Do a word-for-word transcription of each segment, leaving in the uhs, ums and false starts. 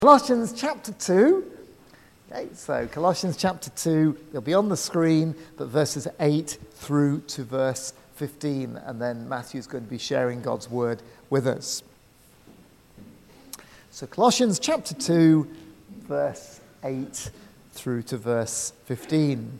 Colossians chapter two. Okay, so Colossians chapter two, it'll be on the screen, but verses eight through to verse fifteen, and then Matthew's going to be sharing God's word with us. So Colossians chapter two, verse eight through to verse fifteen.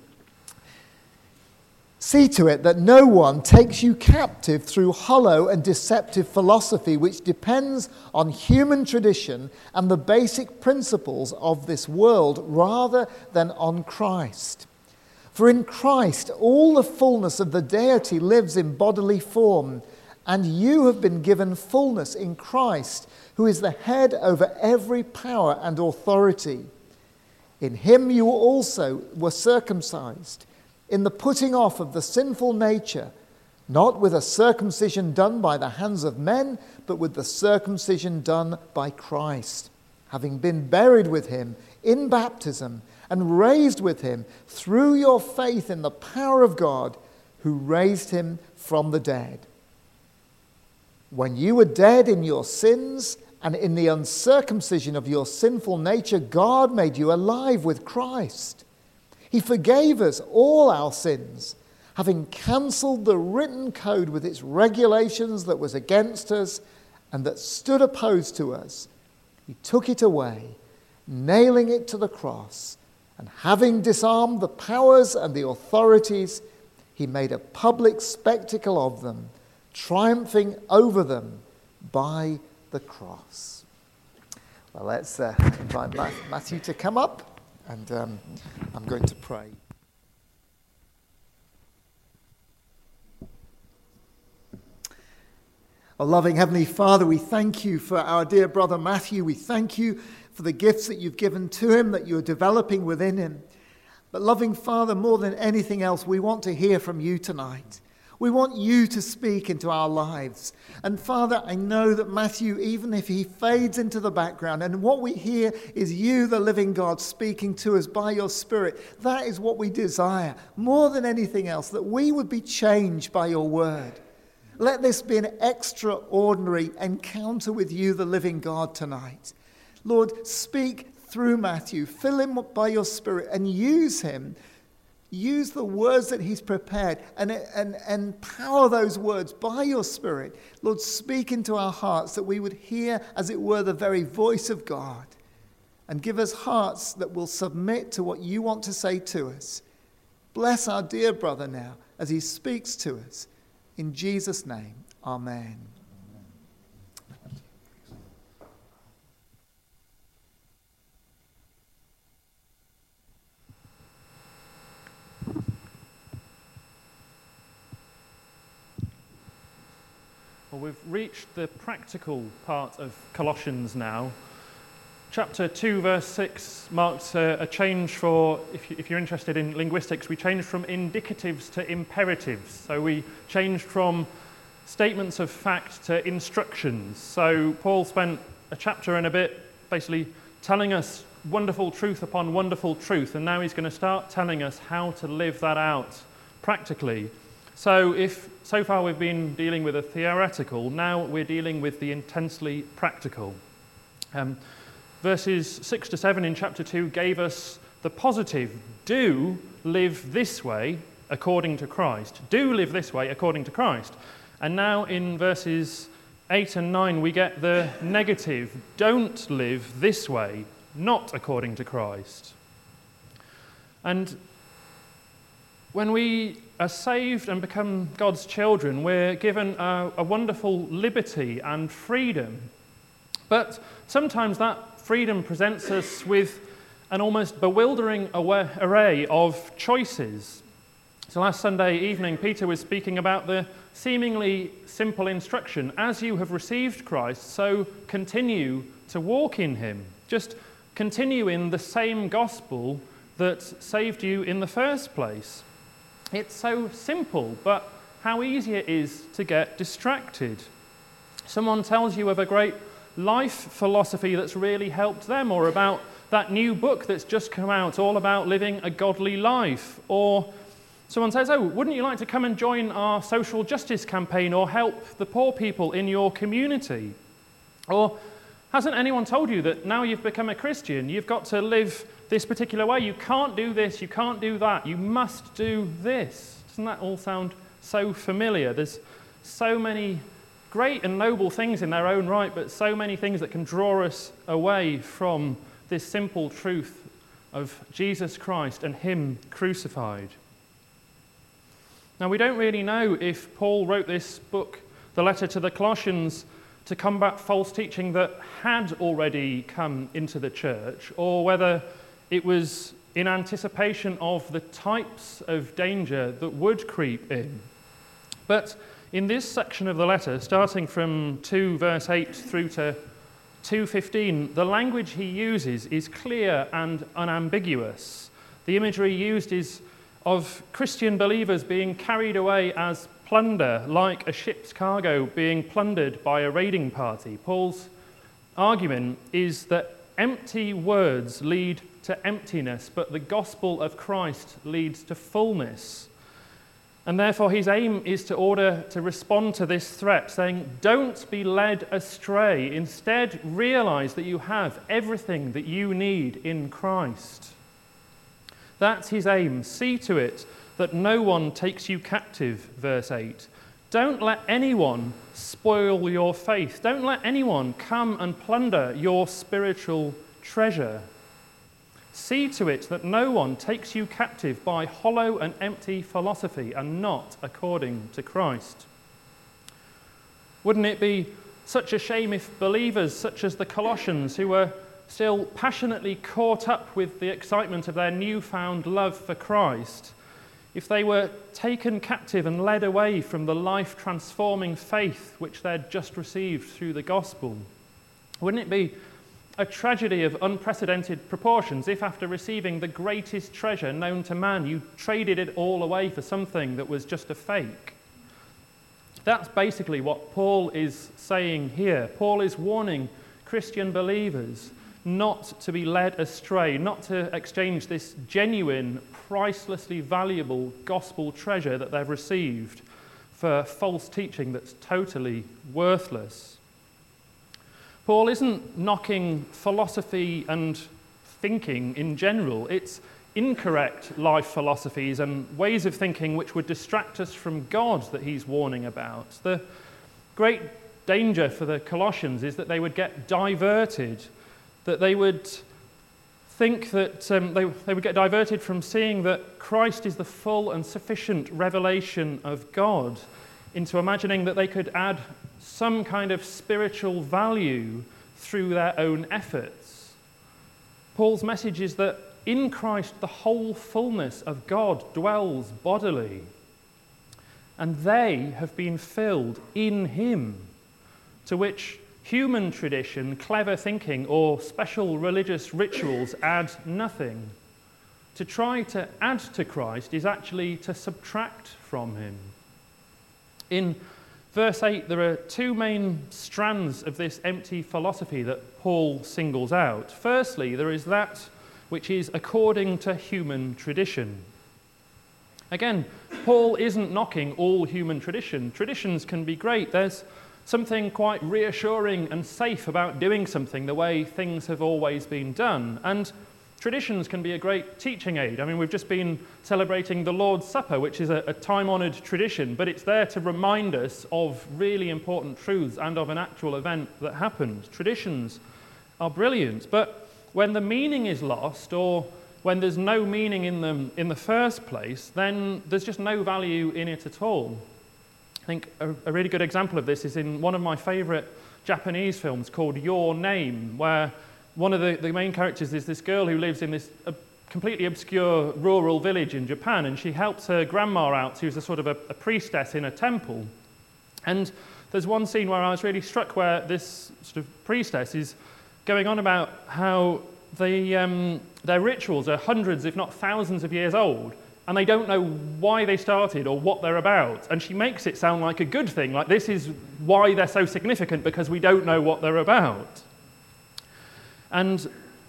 See to it that no one takes you captive through hollow and deceptive philosophy which depends on human tradition and the basic principles of this world rather than on Christ. For in Christ all the fullness of the deity lives in bodily form, and you have been given fullness in Christ, who is the head over every power and authority. In him you also were circumcised, in the putting off of the sinful nature, not with a circumcision done by the hands of men, but with the circumcision done by Christ, having been buried with him in baptism and raised with him through your faith in the power of God, who raised him from the dead. When you were dead in your sins and in the uncircumcision of your sinful nature, God made you alive with Christ. He forgave us all our sins, having cancelled the written code with its regulations that was against us and that stood opposed to us. He took it away, nailing it to the cross, and having disarmed the powers and the authorities, he made a public spectacle of them, triumphing over them by the cross. Well, let's uh, invite Matthew to come up. And um, I'm going to pray. Our loving Heavenly Father, we thank you for our dear brother Matthew. We thank you for the gifts that you've given to him, that you're developing within him. But loving Father, more than anything else, we want to hear from you tonight. We want you to speak into our lives. And Father, I know that Matthew, even if he fades into the background, and what we hear is you, the living God, speaking to us by your Spirit, that is what we desire, more than anything else, that we would be changed by your word. Let this be an extraordinary encounter with you, the living God, tonight. Lord, speak through Matthew, fill him up by your Spirit, and use him. Use the words that he's prepared and, and, and empower those words by your Spirit. Lord, speak into our hearts that we would hear, as it were, the very voice of God. And give us hearts that will submit to what you want to say to us. Bless our dear brother now as he speaks to us. In Jesus' name, amen. Well, we've reached the practical part of Colossians now. Chapter two, verse six marks a, a change for, if, you, if you're interested in linguistics, we changed from indicatives to imperatives. So we changed from statements of fact to instructions. So Paul spent a chapter and a bit basically telling us wonderful truth upon wonderful truth, and now he's going to start telling us how to live that out practically. So if so far we've been dealing with the theoretical, now we're dealing with the intensely practical. Um, verses six to seven in chapter two gave us the positive. Do live this way according to Christ. Do live this way according to Christ. And now in verses eight and nine we get the negative. Don't live this way, not according to Christ. And when we are saved and become God's children, we're given a, a wonderful liberty and freedom. But sometimes that freedom presents us with an almost bewildering array of choices. So last Sunday evening, Peter was speaking about the seemingly simple instruction, as you have received Christ, so continue to walk in him. Just continue in the same gospel that saved you in the first place. It's so simple, but how easy it is to get distracted. Someone tells you of a great life philosophy that's really helped them, or about that new book that's just come out all about living a godly life. Or someone says, oh, wouldn't you like to come and join our social justice campaign or help the poor people in your community? Or Hasn't anyone told you that now you've become a Christian, you've got to live this particular way? You can't do this, you can't do that, you must do this. Doesn't that all sound so familiar? There's so many great and noble things in their own right, but so many things that can draw us away from this simple truth of Jesus Christ and Him crucified. Now, we don't really know if Paul wrote this book, the letter to the Colossians, to combat false teaching that had already come into the church, or whether it was in anticipation of the types of danger that would creep in. But in this section of the letter, starting from two verse eight through to two fifteen, the language he uses is clear and unambiguous. The imagery used is of Christian believers being carried away as plunder, like a ship's cargo being plundered by a raiding party. Paul's argument is that empty words lead to emptiness, but the gospel of Christ leads to fullness. And therefore his aim is to order to respond to this threat, saying, don't be led astray. Instead, realize that you have everything that you need in Christ. That's his aim. See to it that no one takes you captive, verse eight. Don't let anyone spoil your faith. Don't let anyone come and plunder your spiritual treasure. See to it that no one takes you captive by hollow and empty philosophy and not according to Christ. Wouldn't it be such a shame if believers such as the Colossians, who were still passionately caught up with the excitement of their newfound love for Christ, if they were taken captive and led away from the life-transforming faith which they'd just received through the gospel? Wouldn't it be a tragedy of unprecedented proportions if, after receiving the greatest treasure known to man, you traded it all away for something that was just a fake? That's basically what Paul is saying here. Paul is warning Christian believers not to be led astray, not to exchange this genuine, pricelessly valuable gospel treasure that they've received for false teaching that's totally worthless. Paul isn't knocking philosophy and thinking in general. It's incorrect life philosophies and ways of thinking which would distract us from God that he's warning about. The great danger for the Colossians is that they would get diverted, that they would think that um, they, they would get diverted from seeing that Christ is the full and sufficient revelation of God into imagining that they could add some kind of spiritual value through their own efforts. Paul's message is that in Christ the whole fullness of God dwells bodily, and they have been filled in him, to which human tradition, clever thinking, or special religious rituals add nothing. To try to add to Christ is actually to subtract from him. In verse eight, there are two main strands of this empty philosophy that Paul singles out. Firstly, there is that which is according to human tradition. Again, Paul isn't knocking all human tradition. Traditions can be great. There's something quite reassuring and safe about doing something the way things have always been done. And traditions can be a great teaching aid. I mean, we've just been celebrating the Lord's Supper, which is a, a time-honoured tradition, but it's there to remind us of really important truths and of an actual event that happened. Traditions are brilliant, but when the meaning is lost, or when there's no meaning in them in the first place, then there's just no value in it at all. I think a, a really good example of this is in one of my favourite Japanese films called Your Name, where one of the, the main characters is this girl who lives in this uh, completely obscure rural village in Japan, and she helps her grandma out, who's a sort of a, a priestess in a temple. And there's one scene where I was really struck where this sort of priestess is going on about how the, um, their rituals are hundreds, if not thousands of years old, and they don't know why they started or what they're about. And she makes it sound like a good thing, like this is why they're so significant, because we don't know what they're about. And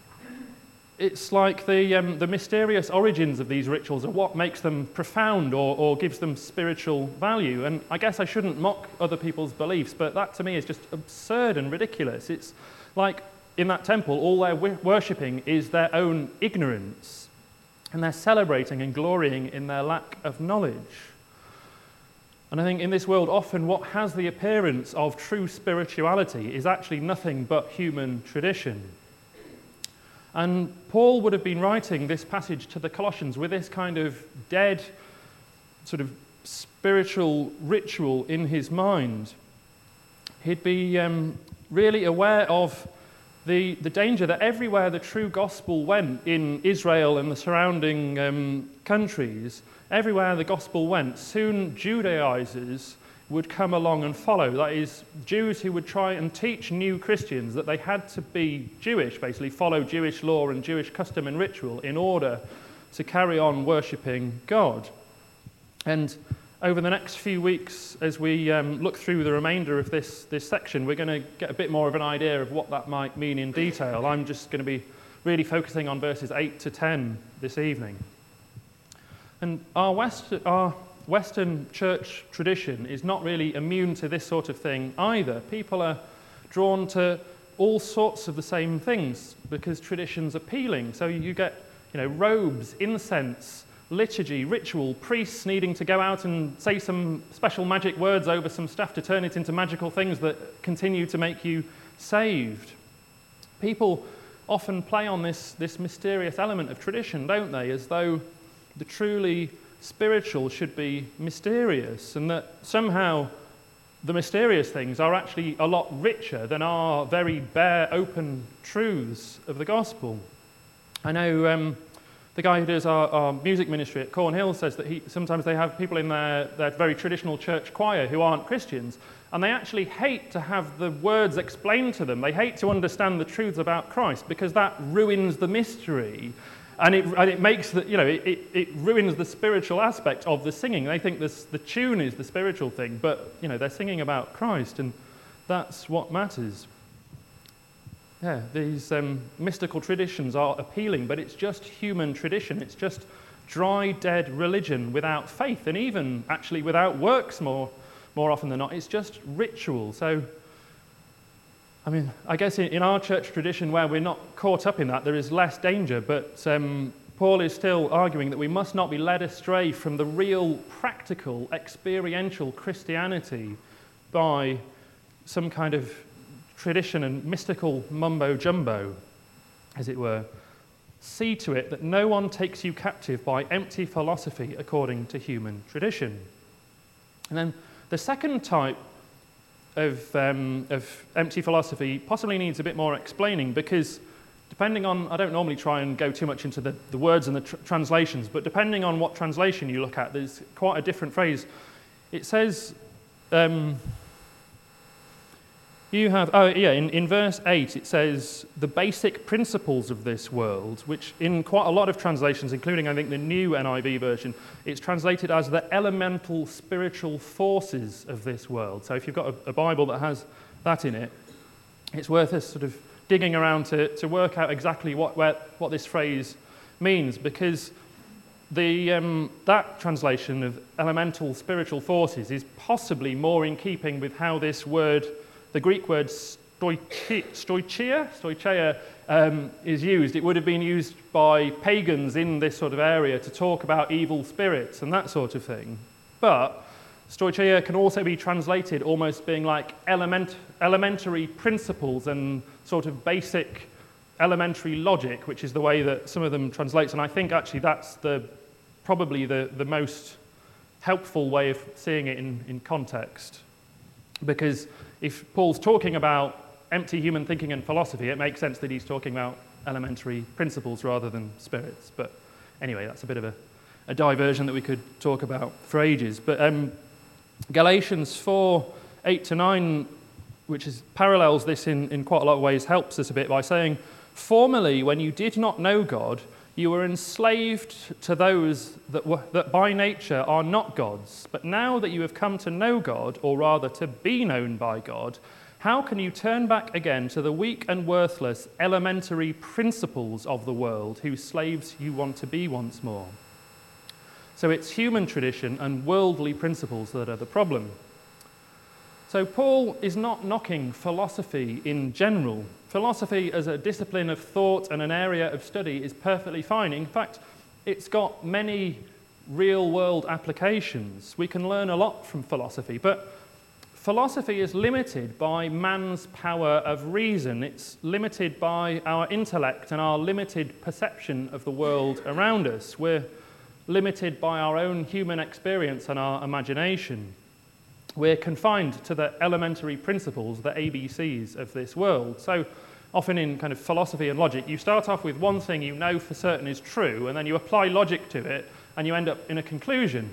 it's like the, um, the mysterious origins of these rituals are what makes them profound or, or gives them spiritual value. And I guess I shouldn't mock other people's beliefs, but that to me is just absurd and ridiculous. It's Like in that temple, all they're worshipping is their own ignorance, and they're celebrating and glorying in their lack of knowledge. And I think in this world, often what has the appearance of true spirituality is actually nothing but human tradition. And Paul would have been writing this passage to the Colossians with this kind of dead, sort of spiritual ritual in his mind. He'd be um, really aware of the, the danger that everywhere the true gospel went in Israel and the surrounding um, countries, everywhere the gospel went, soon Judaizers would come along and follow. That is, Jews who would try and teach new Christians that they had to be Jewish, basically follow Jewish law and Jewish custom and ritual in order to carry on worshipping God. And over the next few weeks, as we um, look through the remainder of this, this section, we're going to get a bit more of an idea of what that might mean in detail. I'm just going to be really focusing on verses eight to ten this evening. And our, West, our Western church tradition is not really immune to this sort of thing either. People are drawn to all sorts of the same things because tradition's appealing. So you get, you know, robes, incense, liturgy, ritual, priests needing to go out and say some special magic words over some stuff to turn it into magical things that continue to make you saved. People often play on this, this mysterious element of tradition, don't they? As though the truly spiritual should be mysterious, and that somehow the mysterious things are actually a lot richer than our very bare, open truths of the gospel. I know um, the guy who does our, our music ministry at Cornhill says that he, sometimes they have people in their, their very traditional church choir who aren't Christians, and they actually hate to have the words explained to them. They hate to understand the truths about Christ because that ruins the mystery. And it, and it makes the, you know, it, it, it ruins the spiritual aspect of the singing. They think this, the tune is the spiritual thing, but, you know, they're singing about Christ, and that's what matters. Yeah, these um, mystical traditions are appealing, but it's just human tradition. It's just dry, dead religion without faith, and even actually without works more, more often than not. It's just ritual. So, I mean, I guess in, in our church tradition where we're not caught up in that, there is less danger, but um, Paul is still arguing that we must not be led astray from the real, practical, experiential Christianity by some kind of tradition and mystical mumbo-jumbo, as it were. See to it that no one takes you captive by empty philosophy according to human tradition. And then the second type Of, um, of empty philosophy possibly needs a bit more explaining, because depending on, I don't normally try and go too much into the, the words and the tr- translations, but depending on what translation you look at, there's quite a different phrase. It says, um, you have, oh yeah, in, in verse eight it says, the basic principles of this world, which in quite a lot of translations, including I think the new N I V version, it's translated as the elemental spiritual forces of this world. So if you've got a, a Bible that has that in it, it's worth us sort of digging around to, to work out exactly what, where, what this phrase means, because the, um, that translation of elemental spiritual forces is possibly more in keeping with how this word, the Greek word stoicheia, stoicheia um, is used. It would have been used by pagans in this sort of area to talk about evil spirits and that sort of thing. But stoicheia can also be translated almost being like element, elementary principles and sort of basic elementary logic, which is the way that some of them translates. And I think actually that's the probably the, the most helpful way of seeing it in, in context. Because if Paul's talking about empty human thinking and philosophy, it makes sense that he's talking about elementary principles rather than spirits. But anyway, that's a bit of a, a diversion that we could talk about for ages. But um, Galatians four, eight to nine, which is, parallels this in, in quite a lot of ways, helps us a bit by saying, formerly, when you did not know God, you were enslaved to those that, were, that by nature are not gods. But now that you have come to know God, or rather to be known by God, how can you turn back again to the weak and worthless elementary principles of the world, whose slaves you want to be once more? So it's human tradition and worldly principles that are the problem. So Paul is not knocking philosophy in general. philosophy as a discipline of thought and an area of study is perfectly fine. In fact, it's got many real-world applications. We can learn a lot from philosophy, but philosophy is limited by man's power of reason. It's limited by our intellect and our limited perception of the world around us. We're limited by our own human experience and our imagination. We're confined to the elementary principles, the A B Cs of this world. So often in kind of philosophy and logic, you start off with one thing you know for certain is true, and then you apply logic to it, and you end up in a conclusion.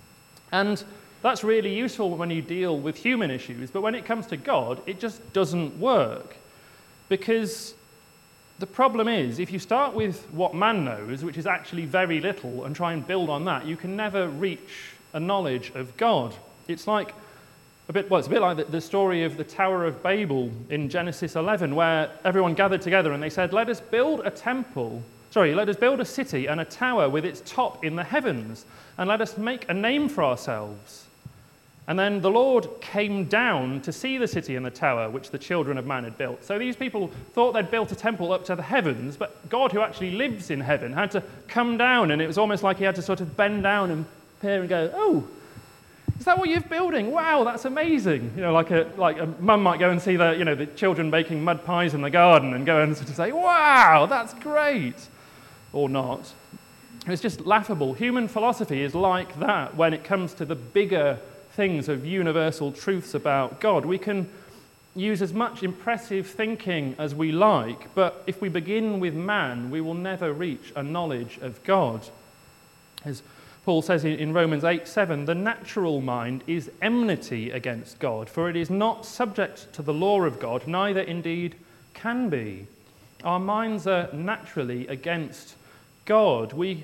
And that's really useful when you deal with human issues, but when it comes to God, it just doesn't work. Because the problem is, if you start with what man knows, which is actually very little, and try and build on that, you can never reach a knowledge of God. It's like a bit, well, it's a bit like the, the story of the Tower of Babel in Genesis eleven, where everyone gathered together and they said, let us build a temple, sorry, let us build a city and a tower with its top in the heavens, and let us make a name for ourselves. And then the Lord came down to see the city and the tower which the children of man had built. So these people thought they'd built a temple up to the heavens, but God, who actually lives in heaven, had to come down, and it was almost like he had to sort of bend down and peer and go, oh, is that what you're building? Wow, that's amazing. You know, like a like a mum might go and see the, you know, the children baking mud pies in the garden and go and sort of say, wow, that's great. Or not. It's just laughable. Human philosophy is like that when it comes to the bigger things of universal truths about God. We can use as much impressive thinking as we like, but if we begin with man, we will never reach a knowledge of God. As Paul says in Romans eight seven, the natural mind is enmity against God, for it is not subject to the law of God, neither indeed can be. Our minds are naturally against God. We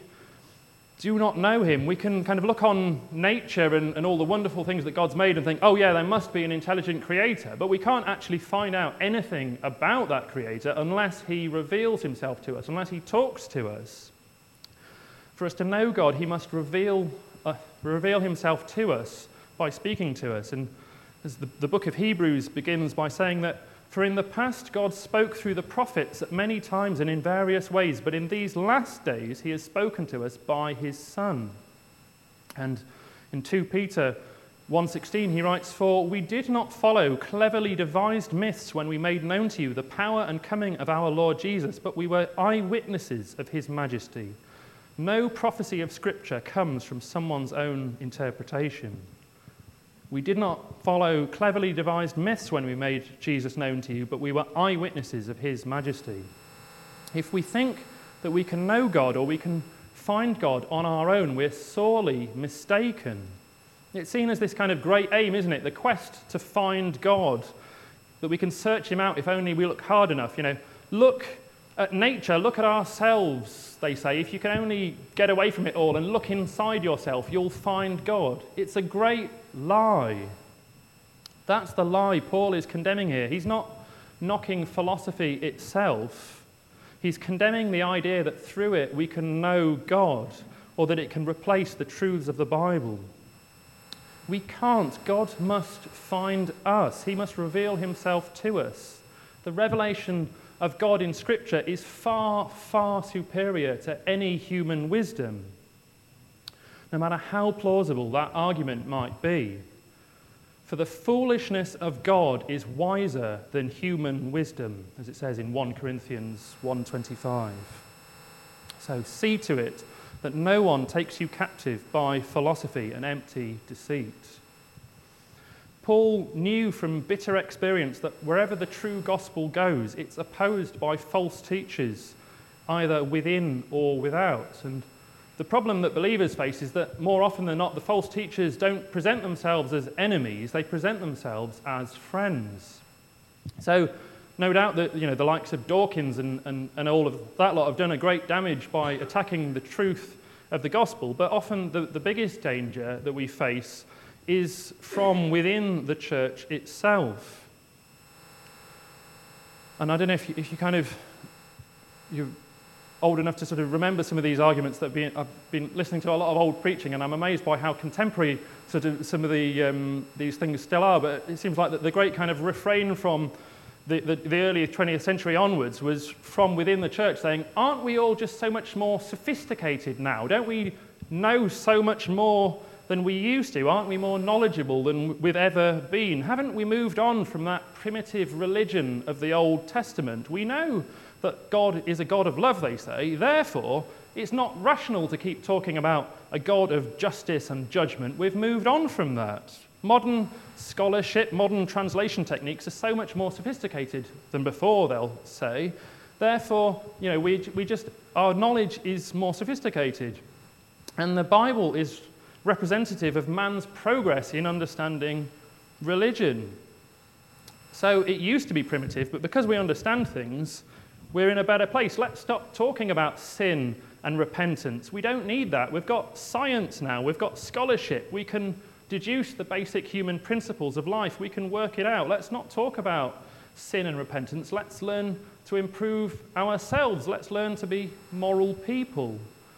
do not know him. We can kind of look on nature and, and all the wonderful things that God's made and think, oh yeah, there must be an intelligent creator, but we can't actually find out anything about that creator unless he reveals himself to us, unless he talks to us. For us to know God, he must reveal, uh, reveal himself to us by speaking to us. And as the, the book of Hebrews begins by saying that, for in the past God spoke through the prophets at many times and in various ways, but in these last days he has spoken to us by his Son. And in Second Peter one sixteen he writes, for we did not follow cleverly devised myths when we made known to you the power and coming of our Lord Jesus, but we were eyewitnesses of his majesty. No prophecy of Scripture comes from someone's own interpretation. We did not follow cleverly devised myths when we made Jesus known to you, but we were eyewitnesses of his majesty. If we think that we can know God or we can find God on our own, we're sorely mistaken. It's seen as this kind of great aim, isn't it? The quest to find God, that we can search him out if only we look hard enough. You know, look at nature, look at ourselves, they say. If you can only get away from it all and look inside yourself, you'll find God. It's a great lie. That's the lie Paul is condemning here. He's not knocking philosophy itself. He's condemning the idea that through it we can know God, or that it can replace the truths of the Bible. We can't. God must find us. He must reveal himself to us. The revelation of God in Scripture is far, far superior to any human wisdom, no matter how plausible that argument might be. For the foolishness of God is wiser than human wisdom, as it says in First Corinthians one twenty-five. So see to it that no one takes you captive by philosophy and empty deceit. Paul knew from bitter experience that wherever the true gospel goes, it's opposed by false teachers, either within or without. And the problem that believers face is that more often than not, the false teachers don't present themselves as enemies, they present themselves as friends. So no doubt that, you know, the likes of Dawkins and, and, and all of that lot have done a great damage by attacking the truth of the gospel, but often the, the biggest danger that we face is from within the church itself. And I don't know if you, if you kind of, you're old enough to sort of remember some of these arguments that been, I've been listening to a lot of old preaching, and I'm amazed by how contemporary sort of some of the um, these things still are, but it seems like that the great kind of refrain from the, the, the early twentieth century onwards was from within the church saying, aren't we all just so much more sophisticated now? Don't we know so much more than we used to? Aren't we more knowledgeable than we've ever been? Haven't we moved on from that primitive religion of the Old Testament? We know that God is a God of love, they say. Therefore, it's not rational to keep talking about a God of justice and judgment. We've moved on from that. Modern scholarship, modern translation techniques are so much more sophisticated than before, they'll say. Therefore, you know, we, we just, our knowledge is more sophisticated. And the Bible is representative of man's progress in understanding religion. So it used to be primitive, but because we understand things, we're in a better place. Let's stop talking about sin and repentance. We don't need that. We've got science now. We've got scholarship. We can deduce the basic human principles of life. We can work it out. Let's not talk about sin and repentance. Let's learn to improve ourselves. Let's learn to be moral people.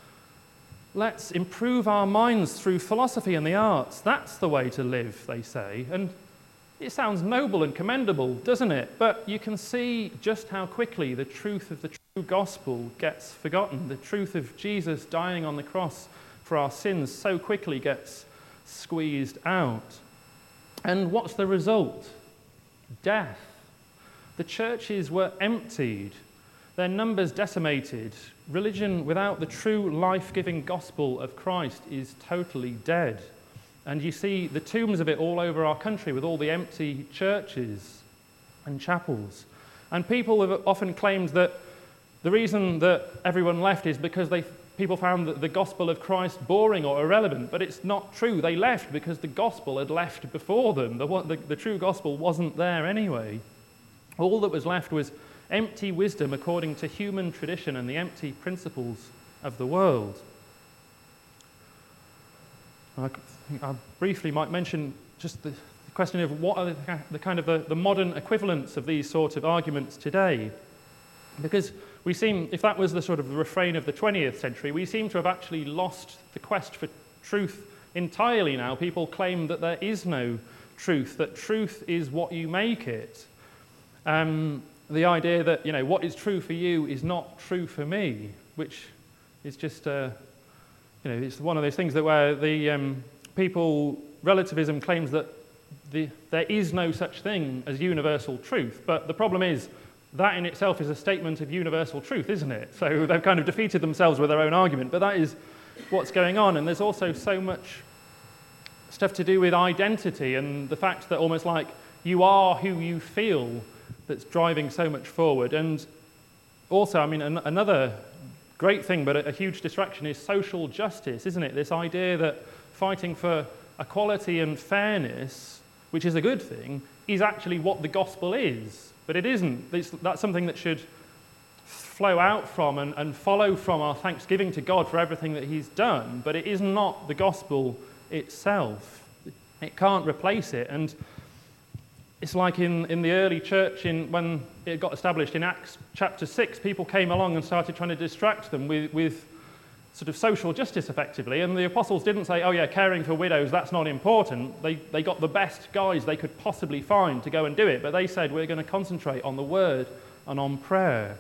Let's improve our minds through philosophy and the arts. That's the way to live, they say. And it sounds noble and commendable, doesn't it? But you can see just how quickly the truth of the true gospel gets forgotten. The truth of Jesus dying on the cross for our sins so quickly gets squeezed out. And what's the result? Death. The churches were emptied, their numbers decimated. Religion without the true life-giving gospel of Christ is totally dead. And you see the tombs of it all over our country with all the empty churches and chapels. And people have often claimed that the reason that everyone left is because they, people found that the gospel of Christ boring or irrelevant. But it's not true. They left because the gospel had left before them. The, the, the true gospel wasn't there anyway. All that was left was empty wisdom according to human tradition and the empty principles of the world. I think I briefly might mention just the, the question of what are the, the kind of the, the modern equivalents of these sort of arguments today. Because we seem, if that was the sort of refrain of the twentieth century, we seem to have actually lost the quest for truth entirely now. People claim that there is no truth, that truth is what you make it. Um, the idea that, you know, what is true for you is not true for me, which is just, uh, you know, it's one of those things that where the um, people, relativism claims that the, there is no such thing as universal truth. But the problem is that in itself is a statement of universal truth, isn't it? So they've kind of defeated themselves with their own argument. But that is what's going on. And there's also so much stuff to do with identity and the fact that almost like you are who you feel that's driving so much forward. And also, I mean, an- another great thing, but a, a huge distraction is social justice, isn't it? This idea that fighting for equality and fairness, which is a good thing, is actually what the gospel is. But it isn't. It's, that's something that should flow out from and, and follow from our thanksgiving to God for everything that he's done, but it is not the gospel itself. It can't replace it. And it's like in, in the early church, in, when it got established in Acts chapter six, people came along and started trying to distract them with, with sort of social justice, effectively. And the apostles didn't say, oh yeah, caring for widows, that's not important. They, they got the best guys they could possibly find to go and do it. But they said, we're going to concentrate on the word and on prayer.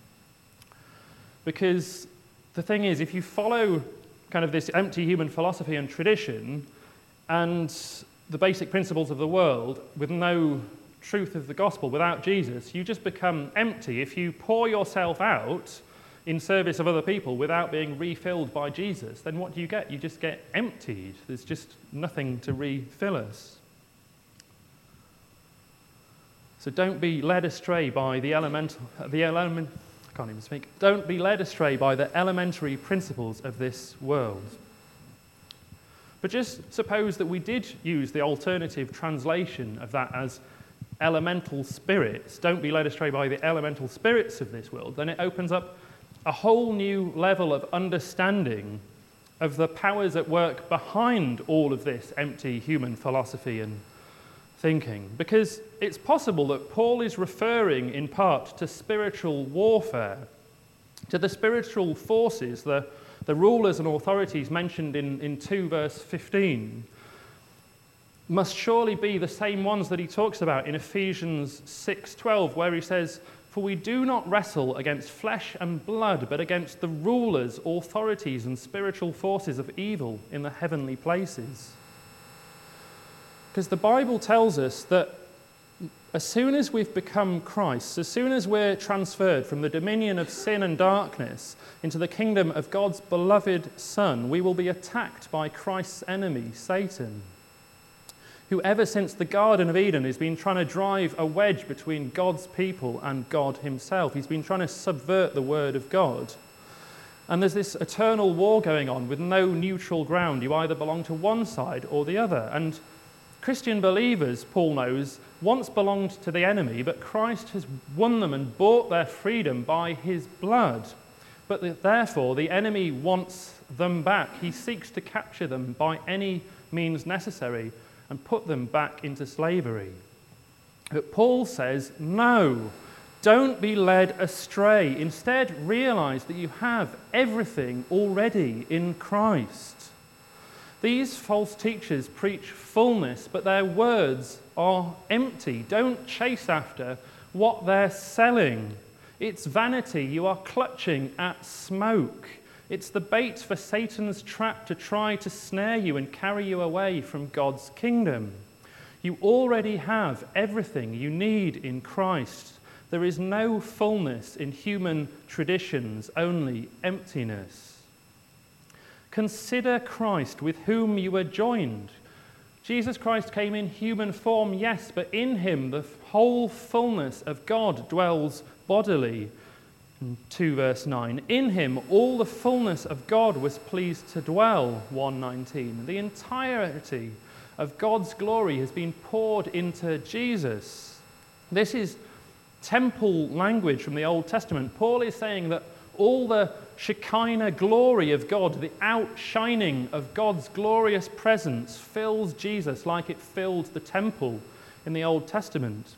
Because the thing is, if you follow kind of this empty human philosophy and tradition and the basic principles of the world with no truth of the gospel, without Jesus, you just become empty. If you pour yourself out in service of other people without being refilled by Jesus, then what do you get? You just get emptied. There's just nothing to refill us. So don't be led astray by the elemental, the element, I can't even speak. Don't be led astray by the elementary principles of this world. But just suppose that we did use the alternative translation of that as elemental spirits. Don't be led astray by the elemental spirits of this world. Then it opens up a whole new level of understanding of the powers at work behind all of this empty human philosophy and thinking. Because it's possible that Paul is referring in part to spiritual warfare, to the spiritual forces, the the rulers and authorities mentioned in, in two verse fifteen. must surely be the same ones that he talks about in Ephesians six twelve, where he says, "For we do not wrestle against flesh and blood, but against the rulers, authorities, and spiritual forces of evil in the heavenly places." Because the Bible tells us that as soon as we've become Christ, as soon as we're transferred from the dominion of sin and darkness into the kingdom of God's beloved Son, we will be attacked by Christ's enemy, Satan, who ever since the Garden of Eden has been trying to drive a wedge between God's people and God himself. He's been trying to subvert the word of God. And there's this eternal war going on with no neutral ground. You either belong to one side or the other. And Christian believers, Paul knows, once belonged to the enemy, but Christ has won them and bought their freedom by his blood. But the, therefore, the enemy wants them back. He seeks to capture them by any means necessary and put them back into slavery. But Paul says, no, don't be led astray. Instead, realize that you have everything already in Christ. These false teachers preach fullness, but their words are empty. Don't chase after what they're selling. It's vanity. You are clutching at smoke. It's the bait for Satan's trap to try to snare you and carry you away from God's kingdom. You already have everything you need in Christ. There is no fullness in human traditions, only emptiness. Consider Christ with whom you were joined. Jesus Christ came in human form, yes, but in him the whole fullness of God dwells bodily. two verse nine. In him all the fullness of God was pleased to dwell, one nineteen. The entirety of God's glory has been poured into Jesus. This is temple language from the Old Testament. Paul is saying that all the Shekinah glory of God, the outshining of God's glorious presence, fills Jesus like it filled the temple in the Old Testament.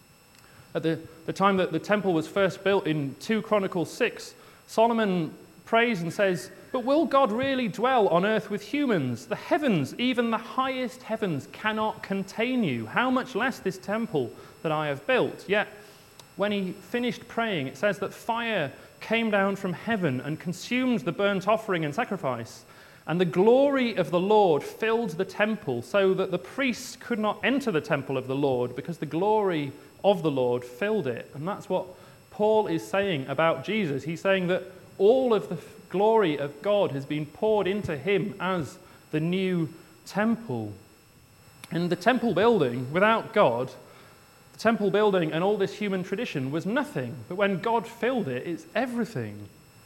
At the, the time that the temple was first built in Second Chronicles six, Solomon prays and says, "But will God really dwell on earth with humans? The heavens, even the highest heavens, cannot contain you. How much less this temple that I have built?" Yet, when he finished praying, it says that fire came down from heaven and consumed the burnt offering and sacrifice. And the glory of the Lord filled the temple so that the priests could not enter the temple of the Lord because the glory of the Lord filled it. And that's what Paul is saying about Jesus. He's saying that all of the glory of God has been poured into him as the new temple. And the temple building, without God, the temple building and all this human tradition was nothing. But when God filled it, it's everything.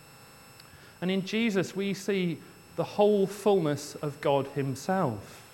And in Jesus, we see the whole fullness of God himself.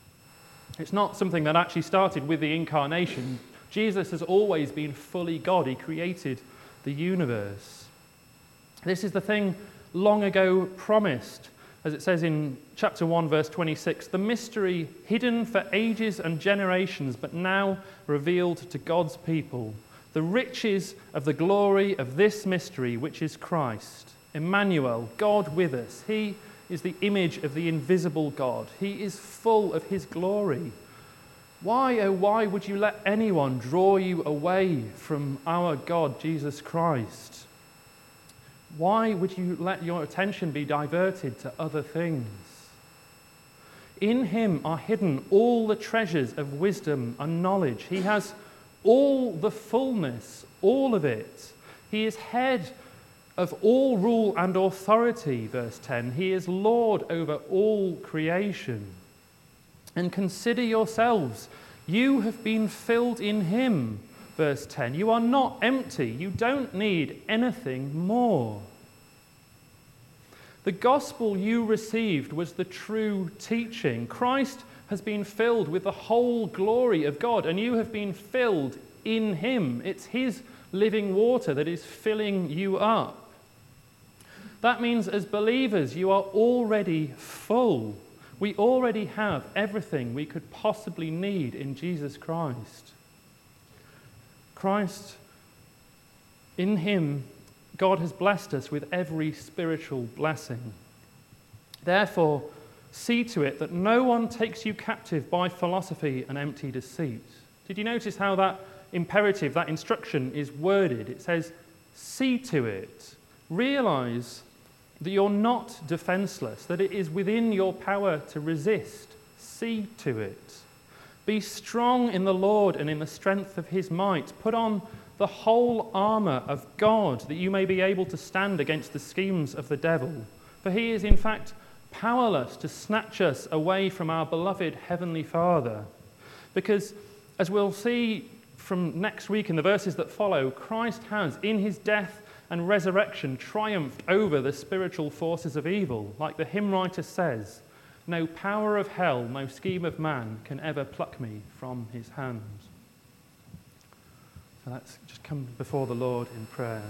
It's not something that actually started with the incarnation. Jesus has always been fully God. He created the universe. This is the thing long ago promised, as it says in chapter one, verse twenty-six, the mystery hidden for ages and generations, but now revealed to God's people, the riches of the glory of this mystery, which is Christ, Emmanuel, God with us. He is the image of the invisible God. He is full of his glory. Why, oh why would you let anyone draw you away from our God, Jesus Christ? Why would you let your attention be diverted to other things? In him are hidden all the treasures of wisdom and knowledge. He has all the fullness, all of it. He is head of all rule and authority, verse ten. He is Lord over all creation. And consider yourselves, you have been filled in him, verse ten. You are not empty. You don't need anything more. The gospel you received was the true teaching. Christ has been filled with the whole glory of God, and you have been filled in him. It's his living water that is filling you up. That means as believers, you are already full. We already have everything we could possibly need in Jesus Christ. Christ, in him, God has blessed us with every spiritual blessing. Therefore, see to it that no one takes you captive by philosophy and empty deceit. Did you notice how that imperative, that instruction is worded? It says, see to it. Realize that you're not defenseless, that it is within your power to resist. See to it. Be strong in the Lord and in the strength of his might. Put on the whole armour of God, that you may be able to stand against the schemes of the devil. For he is in fact powerless to snatch us away from our beloved Heavenly Father. Because, as we'll see from next week in the verses that follow, Christ has, in his death and resurrection, triumphed over the spiritual forces of evil. Like the hymn writer says, no power of hell, no scheme of man can ever pluck me from his hand. So let's just come before the Lord in prayer.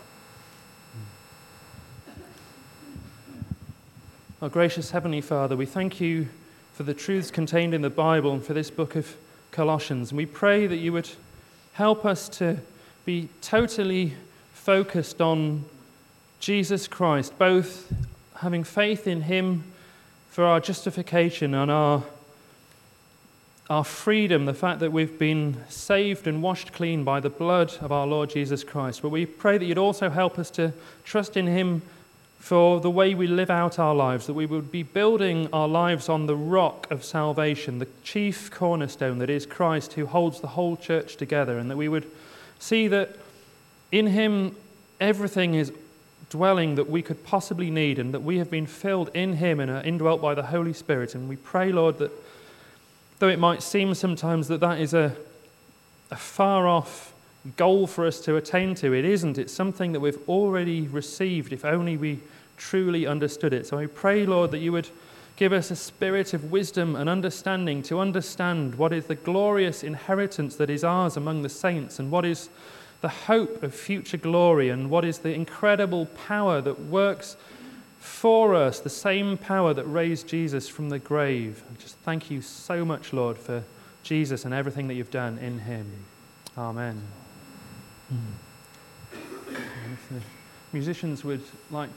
Our gracious Heavenly Father, we thank you for the truths contained in the Bible and for this book of Colossians. And we pray that you would help us to be totally focused on Jesus Christ, both having faith in him for our justification and our, our freedom, the fact that we've been saved and washed clean by the blood of our Lord Jesus Christ. But we pray that you'd also help us to trust in him for the way we live out our lives, that we would be building our lives on the rock of salvation, the chief cornerstone that is Christ, who holds the whole church together, and that we would see that in him everything is dwelling that we could possibly need, and that we have been filled in him and are indwelt by the Holy Spirit. And we pray, Lord, that though it might seem sometimes that that is a, a far-off goal for us to attain to, it isn't. It's something that we've already received, if only we truly understood it. So I pray, Lord, that you would give us a spirit of wisdom and understanding to understand what is the glorious inheritance that is ours among the saints, and what is the hope of future glory, and what is the incredible power that works for us, the same power that raised Jesus from the grave. I just thank you so much, Lord, for Jesus and everything that you've done in him. Amen. Mm. If the musicians would like